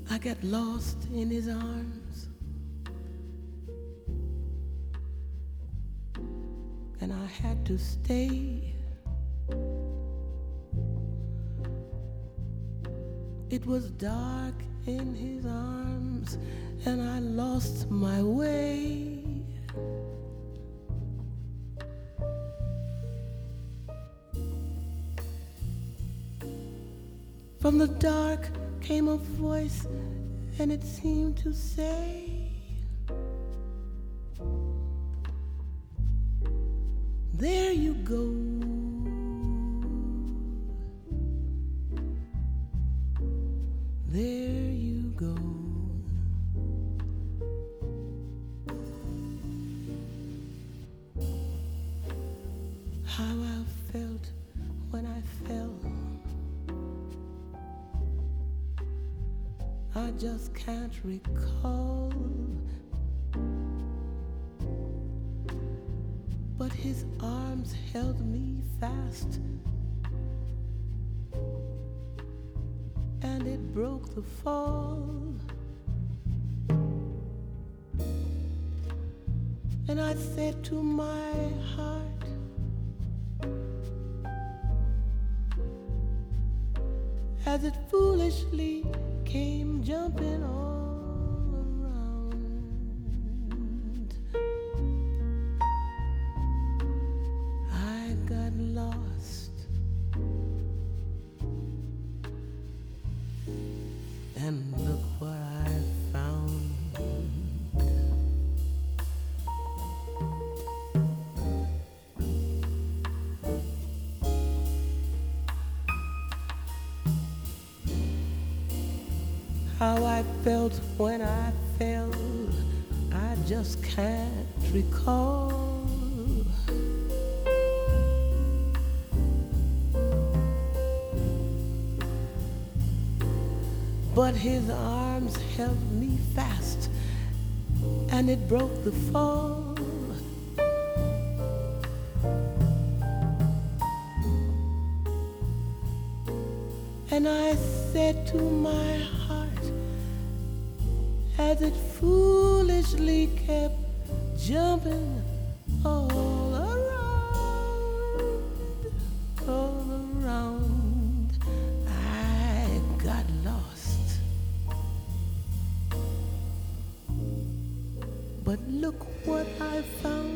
I got lost in his arms, and I had to stay. It was dark in his arms, and I lost my way. From the dark came a voice, and it seemed to say, there you go. There you go. How I felt when I fell, I just can't recall. But his arms held me fast, and it broke the fall. And I said to my heart, as it foolishly came jumping all around, I got lost, and look what I found. How I felt when I fell, I just can't recall. But his arms held me fast, and it broke the fall. And I said to my heart, as it foolishly kept jumping all around, I got lost. But look what I found.